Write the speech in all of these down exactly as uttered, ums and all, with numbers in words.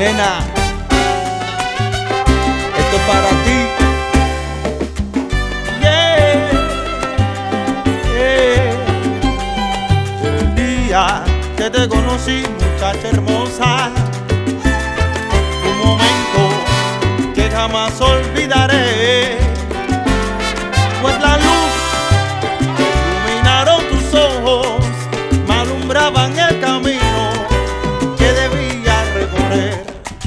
Nena, esto es para ti. Yeah, yeah. El día que te conocí, muchacha hermosa, un momento que jamás olvidaré, pues la luz que iluminaron tus ojos me alumbraban el camino que debía recorrer.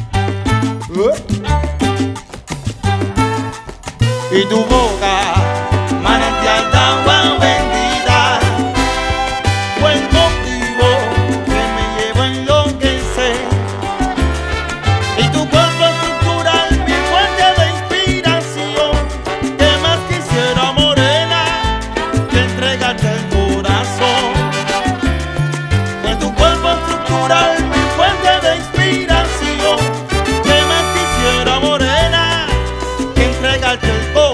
Y tu boca, manantial de agua bendita, fue el motivo que me llevó a enloquecer. Y tu cuerpo estructural, mi fuente de inspiración, que más quisiera, morena, que entregarte el corazón. Fue tu cuerpo estructural, mi fuente de inspiración, que más quisiera, morena, que entregarte el corazón.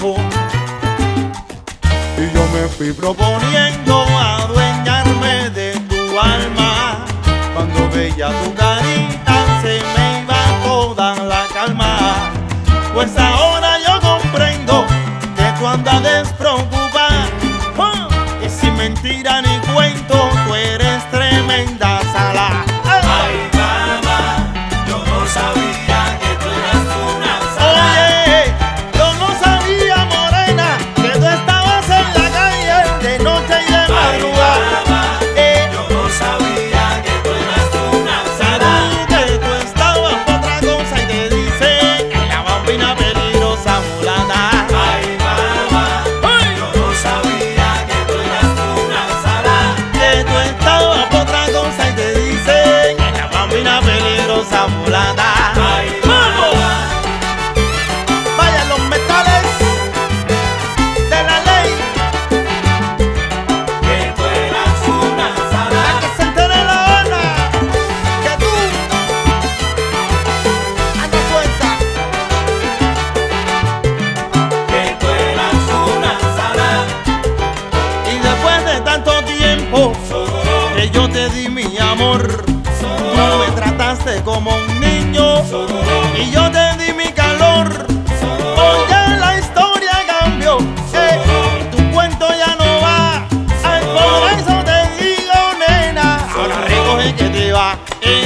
Y yo me fui proponiendo adueñarme de tu alma. Cuando veía tu carita se me iba toda la calma. Pues ahora yo comprendo que tú andas despreocupada, ¡oh! Y sin mentira ni cuento tú eres tremenda sala. Ay, mamá, yo no sabía que tú eras una sala. Oye, yo no sabía, morena, que tú estabas en la calle de noche y de Ay, madrugada. mamá, Eh, yo no sabía que tú eras una sala. Según que tú estabas por otra cosa y te dice que la bambina peligrosa mulata. Ay, mamá, Ay, yo no sabía que tú eras una sala. que tú estabas por otra cosa y te dice que la bambina peligrosa mulata. Ay, ¡Vamos! mamá, Vaya los metales de la ley, que tú eras una para sala. que se entere la Habana que tú andas suelta. Que tú eras una sala. Y después de tanto tiempo que yo te di mi amor, tú me trataste como un niño y yo te di mi calor. Oye, la historia cambió, eh, tu cuento ya no va. Ay, por eso te digo, nena, ahora recoge que te va. Eh,